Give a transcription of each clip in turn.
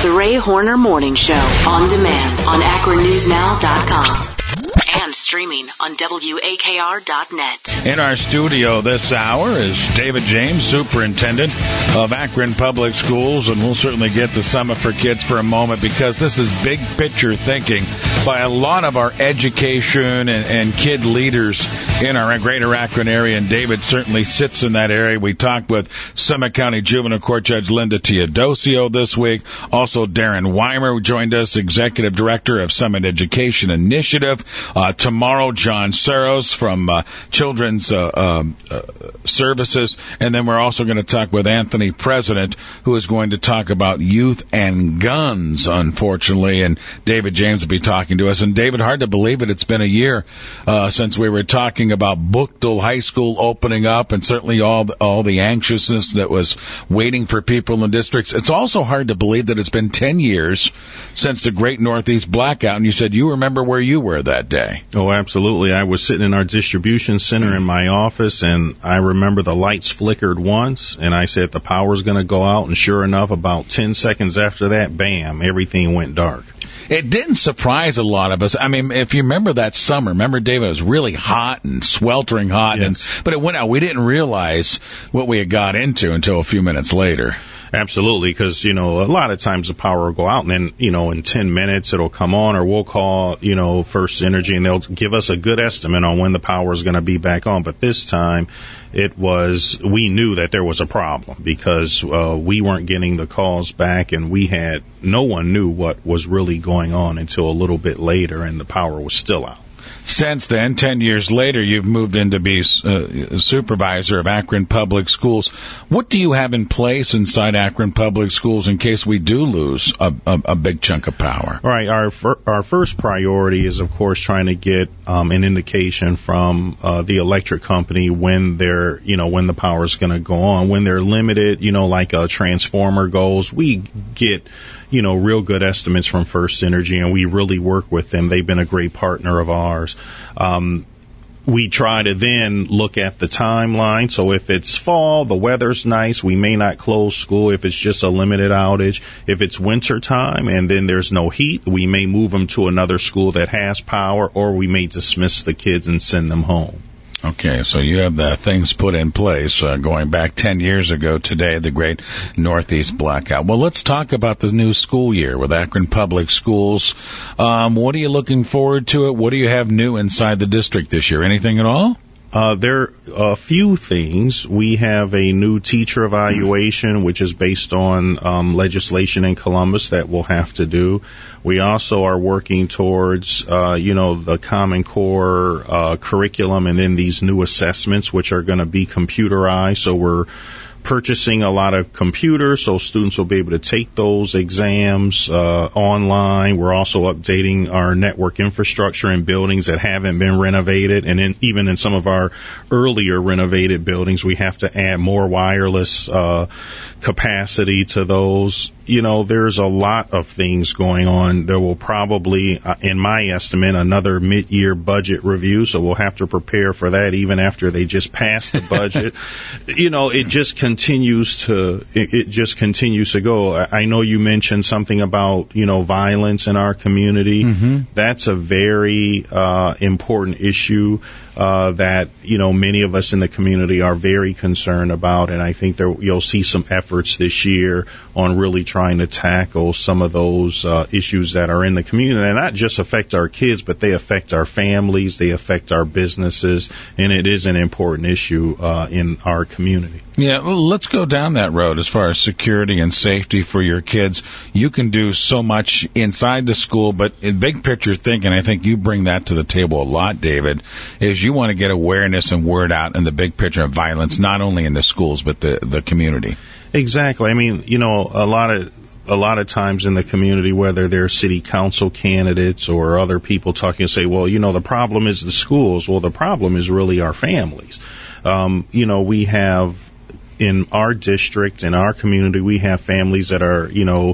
The Ray Horner Morning Show, on demand on AkronNewsNow.com. And streaming on WAKR.net. In our studio this hour is David James, Superintendent of Akron Public Schools, and we'll certainly get the Summit for Kids for a moment because this is big picture thinking by a lot of our education and kid leaders in our greater Akron area, and David certainly sits in that area. We talked with Summit County Juvenile Court Judge Linda Teodosio this week. Also, Darren Weimer who joined us, Executive Director of Summit Education Initiative. Tomorrow, John Saros from Children's Services. And then we're also going to talk with Anthony President, who is going to talk about youth and guns, unfortunately. And David James will be talking to us. And David, hard to believe it, it's been a year since we were talking about Bookdale High School opening up, and certainly all the anxiousness that was waiting for people in the districts. It's also hard to believe that it's been 10 years since the Great Northeast Blackout. And you said you remember where you were that day. Oh, absolutely. I was sitting in our distribution center in my office, and I remember the lights flickered once, and I said the power's going to go out, and sure enough, about 10 seconds after that, bam, everything went dark. It didn't surprise a lot of us. I mean, if you remember that summer, remember, David, it was really hot and sweltering hot, yes. But it went out. We didn't realize what we had got into until a few minutes later. Absolutely, because, a lot of times the power will go out, and then, in 10 minutes it'll come on, or we'll call, First Energy, and they'll give us a good estimate on when the power is going to be back on. But this time, we knew that there was a problem because we weren't getting the calls back, and no one knew what was really going on until a little bit later, and the power was still out. Since then, 10 years later, you've moved in to be supervisor of Akron Public Schools. What do you have in place inside Akron Public Schools in case we do lose a big chunk of power? All right. Our first priority is, of course, trying to get an indication from the electric company when when the power is going to go on. When they're limited, like a transformer goes, we get real good estimates from First Energy, and we really work with them. They've been a great partner of ours. We try to then look at the timeline. So if it's fall, the weather's nice, we may not close school if it's just a limited outage. If it's winter time and then there's no heat, we may move them to another school that has power, or we may dismiss the kids and send them home. Okay, so you have the things put in place going back 10 years ago today, the Great Northeast Blackout. Well, let's talk about the new school year with Akron Public Schools. What are you looking forward to it? What do you have new inside the district this year? Anything at all? There are a few things. We have a new teacher evaluation, which is based on legislation in Columbus that we'll have to do. We also are working towards, the Common Core curriculum, and then these new assessments, which are going to be computerized. So we're purchasing a lot of computers so students will be able to take those exams online. We're also updating our network infrastructure in buildings that haven't been renovated, and even in some of our earlier renovated buildings, we have to add more wireless capacity to those. There's a lot of things going on. There will probably, in my estimate, another mid-year budget review, so we'll have to prepare for that even after they just passed the budget. It just continues to go. I know you mentioned something about, violence in our community. Mm-hmm. That's a very important issue that, many of us in the community are very concerned about, and I think you'll see some efforts this year on really trying to tackle some of those issues that are in the community. They not just affect our kids, but they affect our families, they affect our businesses, and it is an important issue in our community. Yeah, well, let's go down that road as far as security and safety for your kids. You can do so much inside the school, but in big picture thinking, I think you bring that to the table a lot, David, is you want to get awareness and word out in the big picture of violence, not only in the schools, but the community. Exactly. I mean, a lot of times in the community, whether they're city council candidates or other people talking, say, well, the problem is the schools. Well, the problem is really our families. We have in our district, in our community, we have families that are,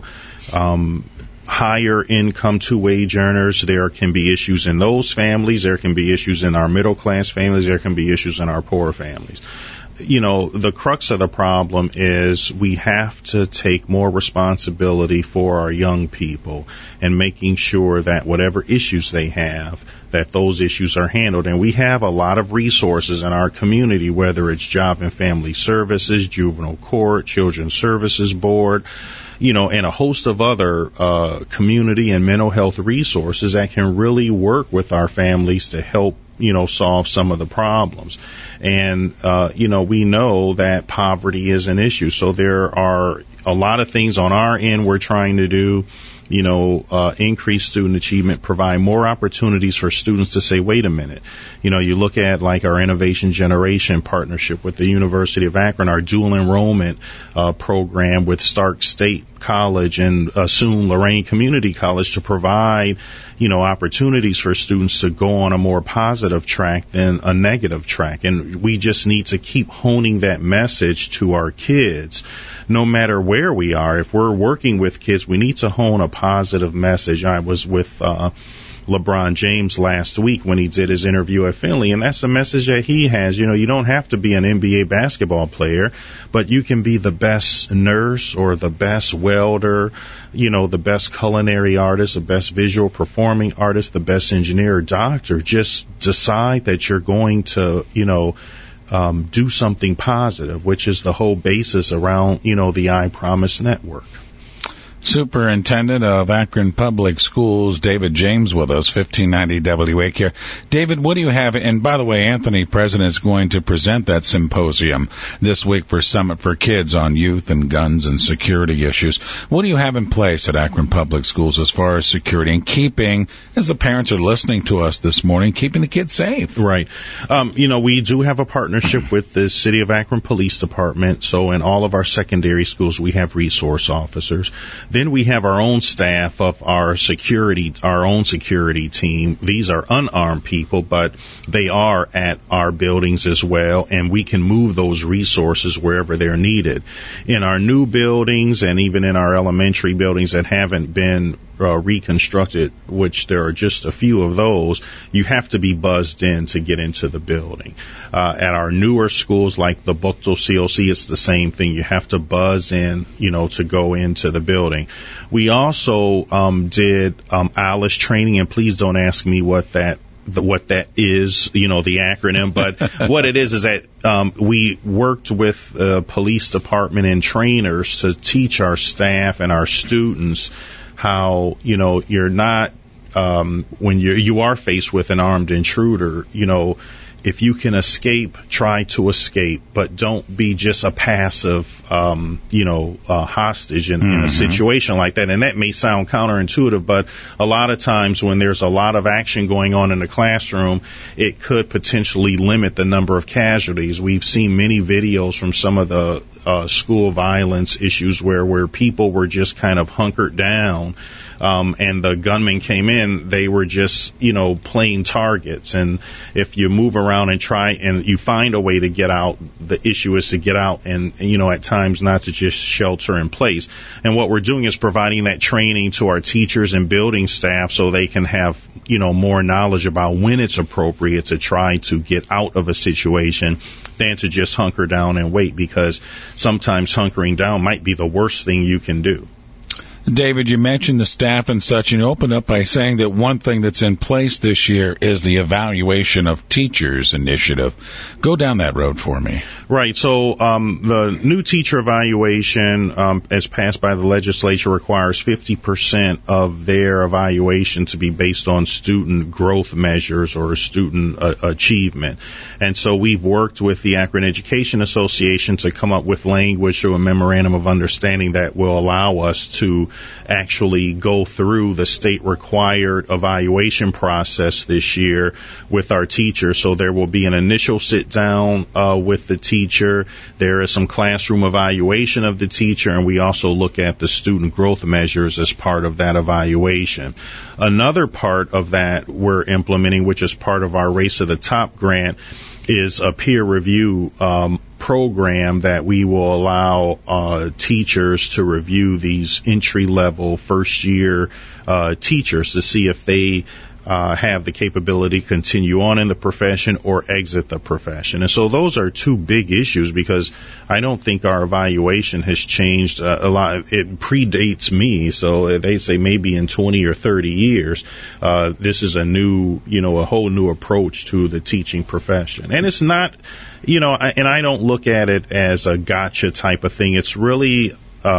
higher income two-wage earners. There can be issues in those families. There can be issues in our middle-class families. There can be issues in our poor families. the crux of the problem is we have to take more responsibility for our young people and making sure that whatever issues they have, that those issues are handled. And we have a lot of resources in our community, whether it's Job and Family Services, Juvenile Court, Children's Services Board, and a host of other community and mental health resources that can really work with our families to help solve some of the problems. And, we know that poverty is an issue. So there are a lot of things on our end we're trying to do, increase student achievement, provide more opportunities for students to say, wait a minute. You look at like our Innovation Generation partnership with the University of Akron, our dual enrollment program with Stark State College and soon Lorain Community College to provide, opportunities for students to go on a more positive track than a negative track. And we just need to keep honing that message to our kids, no matter where we are. If we're working with kids, we need to hone a positive message. I was with LeBron James last week when he did his interview at Finley, and that's the message that he has. You don't have to be an NBA basketball player, but you can be the best nurse or the best welder, the best culinary artist, the best visual performing artist, the best engineer or doctor. Just decide that you're going to, do something positive, which is the whole basis around, the I Promise Network. Superintendent of Akron Public Schools, David James, with us, 1590 WAKR. David, what do you have? And by the way, Anthony President is going to present that symposium this week for Summit for Kids on youth and guns and security issues. What do you have in place at Akron Public Schools as far as security and keeping, as the parents are listening to us this morning, keeping the kids safe? Right. We do have a partnership with the City of Akron Police Department. So in all of our secondary schools, we have resource officers. Then we have our own staff of our own security team. These are unarmed people, but they are at our buildings as well, and we can move those resources wherever they're needed. In our new buildings and even in our elementary buildings that haven't been reconstructed, which there are just a few of those, you have to be buzzed in to get into the building. At our newer schools like the Buchtel COC, it's the same thing. You have to buzz in, to go into the building. We also did ALICE training, and please don't ask me what that is, the acronym, but what it is that we worked with the police department and trainers to teach our staff and our students how, you're not, when you are faced with an armed intruder, if you can escape, try to escape, but don't be just a passive, hostage in a situation like that. And that may sound counterintuitive, but a lot of times when there's a lot of action going on in the classroom, it could potentially limit the number of casualties. We've seen many videos from some of the school violence issues where people were just kind of hunkered down, and the gunmen came in, they were just, playing targets. And if you move around and try and you find a way to get out, the issue is to get out and, at times not to just shelter in place. And what we're doing is providing that training to our teachers and building staff so they can have, more knowledge about when it's appropriate to try to get out of a situation than to just hunker down and wait, because sometimes hunkering down might be the worst thing you can do. David, you mentioned the staff and such, and you opened up by saying that one thing that's in place this year is the evaluation of teachers initiative. Go down that road for me. Right. So the new teacher evaluation, as passed by the legislature, requires 50% of their evaluation to be based on student growth measures or student achievement. And so we've worked with the Akron Education Association to come up with language through a memorandum of understanding that will allow us to actually go through the state required evaluation process this year with our teachers. So there will be an initial sit down with the teacher. There is some classroom evaluation of the teacher, and we also look at the student growth measures as part of that evaluation. Another part of that we're implementing, which is part of our Race to the Top grant, is a peer review program that we will allow teachers to review these entry-level first-year teachers to see if they have the capability to continue on in the profession or exit the profession. And so those are two big issues, because I don't think our evaluation has changed a lot. It predates me, so they say maybe in 20 or 30 years, this is a whole new approach to the teaching profession. And it's not, and I don't look at it as a gotcha type of thing. It's really,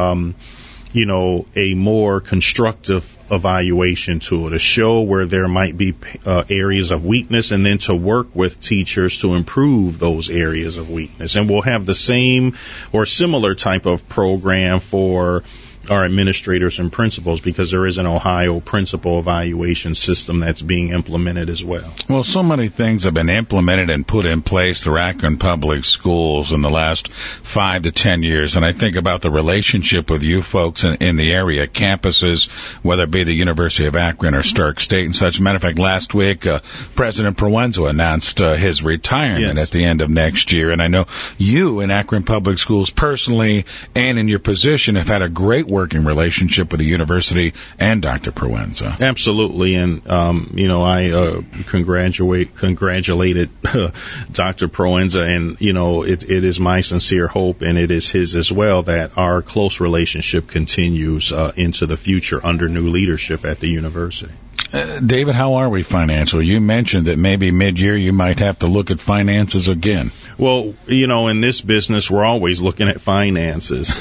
a more constructive evaluation tool to show where there might be areas of weakness, and then to work with teachers to improve those areas of weakness. And we'll have the same or similar type of program for our administrators and principals, because there is an Ohio principal evaluation system that's being implemented as well. Well, so many things have been implemented and put in place through Akron Public Schools in the last 5 to 10 years, and I think about the relationship with you folks in the area, campuses, whether it be the University of Akron or Stark State and such. Matter of fact, last week, President Proenza announced his retirement at the end of next year, and I know you in Akron Public Schools personally and in your position have had a great working relationship with the university and Dr. Proenza. Absolutely, and I congratulated Dr. Proenza, and it is my sincere hope, and it is his as well, that our close relationship continues into the future under new leadership at the university. David, how are we financially? You mentioned that maybe mid-year you might have to look at finances again. Well, in this business, we're always looking at finances.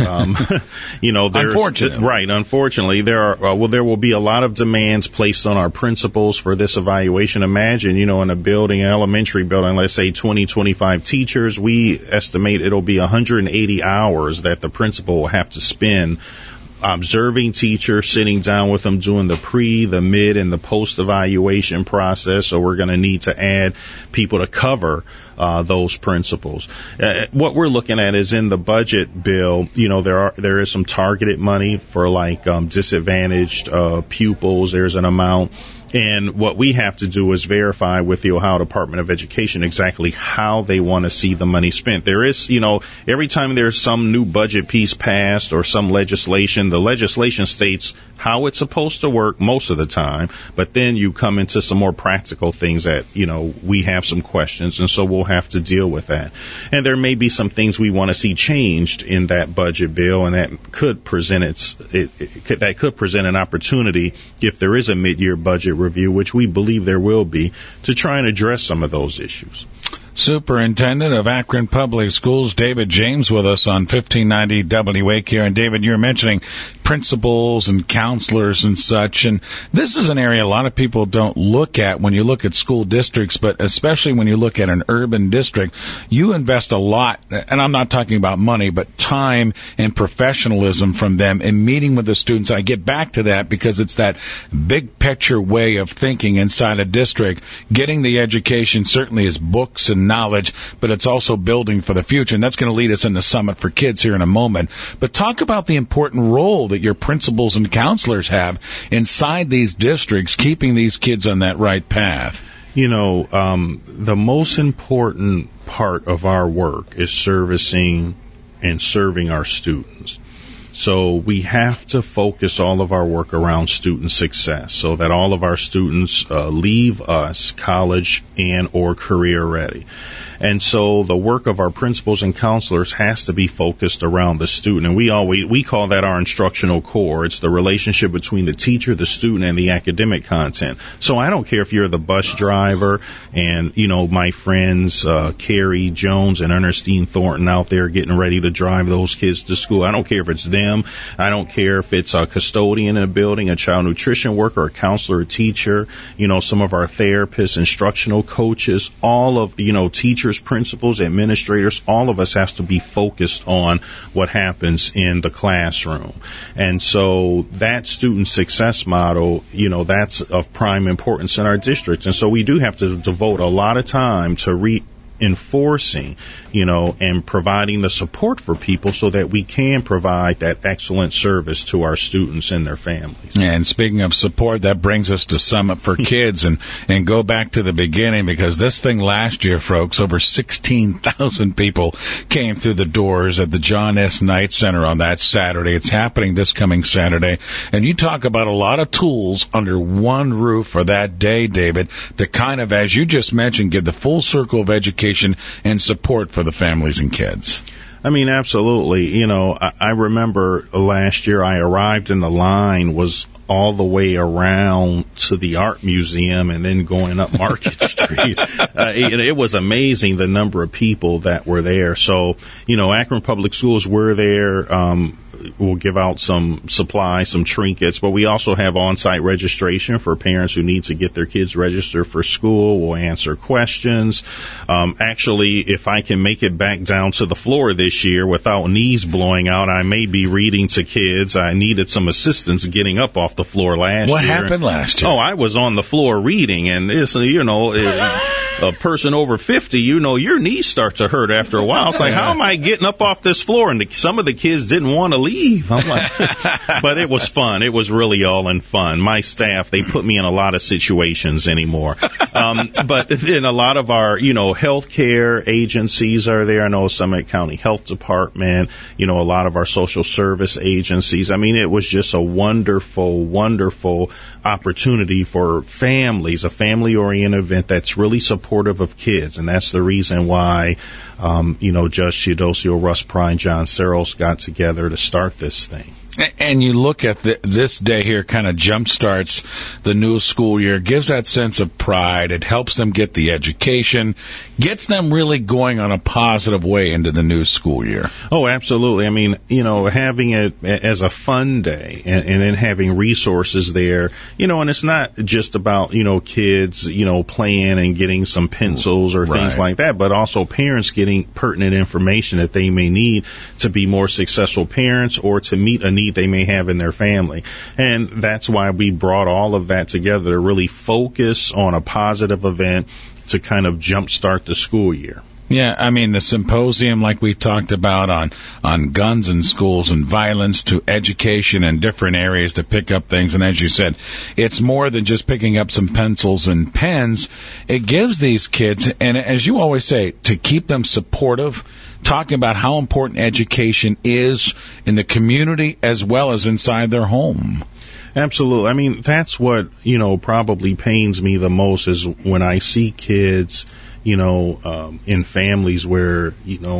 Unfortunately. Right. Unfortunately, there will be a lot of demands placed on our principals for this evaluation. Imagine, in a building, an elementary building, let's say 20, 25 teachers, we estimate it'll be 180 hours that the principal will have to spend observing teachers, sitting down with them, doing the pre, the mid, and the post-evaluation process. So we're going to need to add people to cover those principals. What we're looking at is in the budget bill, there is some targeted money for disadvantaged pupils. There's an amount. And what we have to do is verify with the Ohio Department of Education exactly how they want to see the money spent. There is, every time there's some new budget piece passed or some legislation, the legislation states how it's supposed to work most of the time, but then you come into some more practical things that, we have some questions, and so we'll have to deal with that. And there may be some things we want to see changed in that budget bill, and that could present an opportunity if there is a mid-year budget review, which we believe there will be, to try and address some of those issues. Superintendent of Akron Public Schools, David James, with us on 1590 WAKR. And David, you're mentioning principals and counselors and such, and this is an area a lot of people don't look at when you look at school districts, but especially when you look at an urban district. You invest a lot, and I'm not talking about money, but time and professionalism from them in meeting with the students. I get back to that because it's that big picture way of thinking inside a district. Getting the education certainly is books and knowledge, but it's also building for the future, and that's going to lead us in the Summit for Kids here in a moment. But talk about the important role that your principals and counselors have inside these districts, keeping these kids on that right path. The most important part of our work is servicing and serving our students. So we have to focus all of our work around student success so that all of our students leave us college and or career ready. And so the work of our principals and counselors has to be focused around the student. And we call that our instructional core. It's the relationship between the teacher, the student, and the academic content. So I don't care if you're the bus driver and, my friends, Carrie Jones and Ernestine Thornton out there getting ready to drive those kids to school. I don't care if it's them. I don't care if it's a custodian in a building, a child nutrition worker, a counselor, a teacher, some of our therapists, instructional coaches, all of, teachers, principals, administrators, all of us have to be focused on what happens in the classroom. And so that student success model, that's of prime importance in our districts. And so we do have to devote a lot of time to enforcing, and providing the support for people so that we can provide that excellent service to our students and their families. And speaking of support, that brings us to Summit for Kids, and go back to the beginning, because this thing last year, folks, over 16,000 people came through the doors at the John S. Knight Center on that Saturday. It's happening this coming Saturday. And you talk about a lot of tools under one roof for that day, David, to kind of, as you just mentioned, give the full circle of education and support for the families and kids. I mean, absolutely. I remember last year I arrived and the line was all the way around to the art museum and then going up Market Street. It was amazing the number of people that were there. So, Akron Public Schools, we're there. We'll give out some supplies, some trinkets, but we also have on-site registration for parents who need to get their kids registered for school. We'll answer questions. Actually, if I can make it back down to the floor this year without knees blowing out, I may be reading to kids. I needed some assistance getting up off the floor last year. What happened last year? Oh, I was on the floor reading, and it's, a person over 50, your knees start to hurt after a while. It's like, how am I getting up off this floor? And some of the kids didn't want to leave. I'm like, but it was fun. It was really all in fun. My staff, they put me in a lot of situations anymore. But then a lot of our, healthcare agencies are there. I know Summit County Health Department, a lot of our social service agencies. I mean, it was just a wonderful, wonderful opportunity for families, a family-oriented event that's really supportive of kids. And that's the reason why, Judge Theodosio, Russ Pry, and John Searles got together to start this thing. And you look at this day here, kind of jumpstarts the new school year, gives that sense of pride. It helps them get the education, gets them really going on a positive way into the new school year. Oh, absolutely. I mean, having it as a fun day and then having resources there, and it's not just about, kids, playing and getting some pencils or things like that, but also parents getting pertinent information that they may need to be more successful parents or to meet a need they may have in their family. And that's why we brought all of that together to really focus on a positive event to kind of jumpstart the school year. Yeah, I mean, the symposium, like we talked about, on guns in schools and violence to education and different areas to pick up things. And as you said, it's more than just picking up some pencils and pens. It gives these kids, and as you always say, to keep them supportive, talking about how important education is in the community as well as inside their home. Absolutely. I mean, that's what, probably pains me the most is when I see kids, in families where,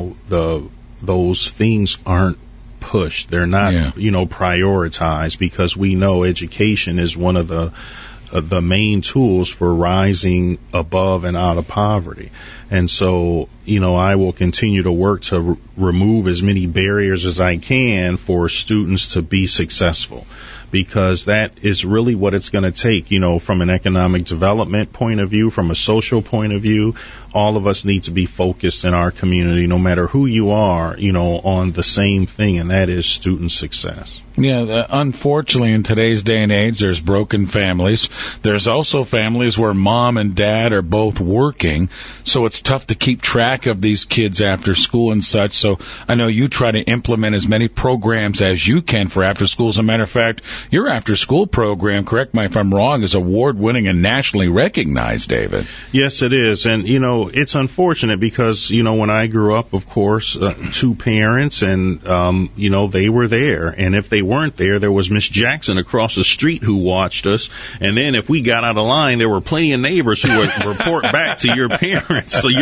those things aren't pushed. They're not, prioritized, because we know education is one of the main tools for rising above and out of poverty. And so, I will continue to work to remove as many barriers as I can for students to be successful, because that is really what it's going to take, from an economic development point of view, from a social point of view. All of us need to be focused in our community, no matter who you are, on the same thing, and that is student success. Yeah, unfortunately, in today's day and age, there's broken families. There's also families where mom and dad are both working, so it's tough to keep track of these kids after school and such. So I know you try to implement as many programs as you can for after school. As a matter of fact, your after school program, correct me if I'm wrong, is award-winning and nationally recognized, David. Yes, it is. And, it's unfortunate because, when I grew up, of course, two parents and, they were there. And if they weren't there, there was Miss Jackson across the street who watched us. And then if we got out of line, there were plenty of neighbors who would report back to your parents. So,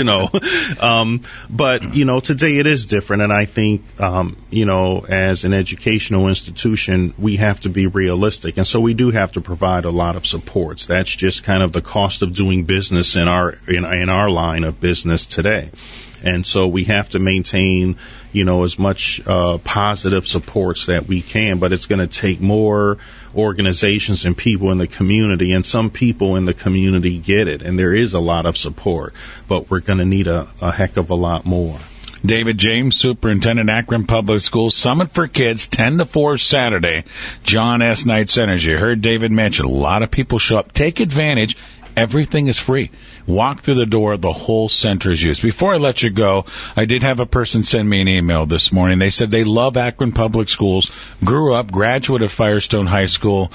but, today it is different. And I think, as an educational institution, we have to be realistic. And so we do have to provide a lot of supports. That's just kind of the cost of doing business in our line of business today. And so we have to maintain, as much positive supports that we can, but it's going to take more organizations and people in the community, and some people in the community get it, and there is a lot of support, but we're going to need a heck of a lot more. David James, Superintendent, Akron Public Schools, Summit for Kids, 10 to 4 Saturday, John S. Knight Center. As you heard David mention, a lot of people show up. Take advantage. everything is free. Walk through the door, the whole center is used. Before I let you go, I did have a person send me an email this morning. They said they love Akron Public Schools, grew up, graduate of Firestone High School.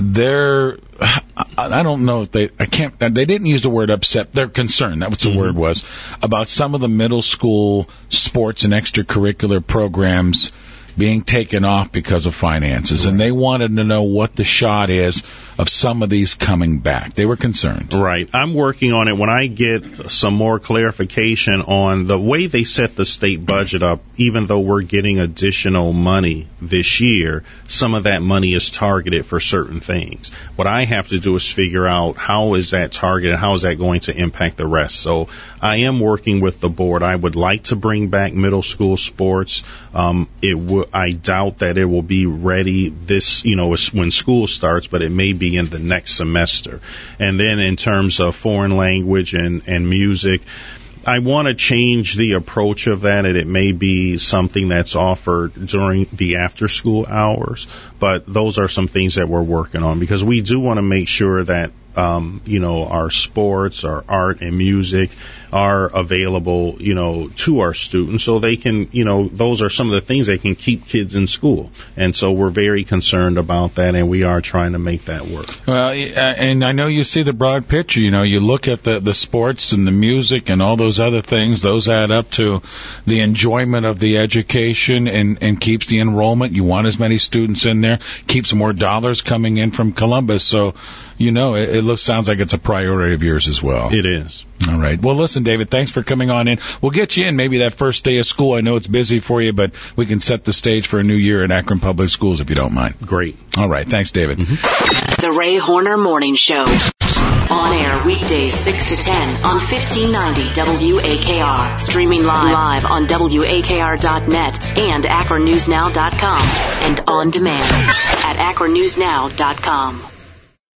I don't know if they didn't use the word upset. They're concerned. That was the word was about some of the middle school sports and extracurricular programs being taken off because of finances. Right. And they wanted to know what the shot is of some of these coming back. They were concerned. Right. I'm working on it. When I get some more clarification on the way they set the state budget up, even though we're getting additional money this year, some of that money is targeted for certain things. What I have to do is figure out how is that targeted, how is that going to impact the rest. So I am working with the board. I would like to bring back middle school sports. I doubt that it will be ready when school starts, but it may be in the next semester. And then in terms of foreign language and music, I want to change the approach of that, and it may be something that's offered during the after-school hours. But those are some things that we're working on, because we do want to make sure that our sports, our art and music are available, to our students, so they can, those are some of the things that can keep kids in school. And so we're very concerned about that, and we are trying to make that work. Well, and I know you see the broad picture. You look at the sports and the music and all those other things. Those add up to the enjoyment of the education and keeps the enrollment. You want as many students in there, keeps more dollars coming in from Columbus. So, it sounds like it's a priority of yours as well. It is. All right. Well, listen, David, thanks for coming on in. We'll get you in maybe that first day of school. I know it's busy for you, but we can set the stage for a new year in Akron Public Schools if you don't mind. Great. All right. Thanks, David. The Ray Horner Morning Show. On air weekdays 6 to 10 on 1590 WAKR. Streaming live on WAKR.net and AkronNewsNow.com. And on demand at AkronNewsNow.com.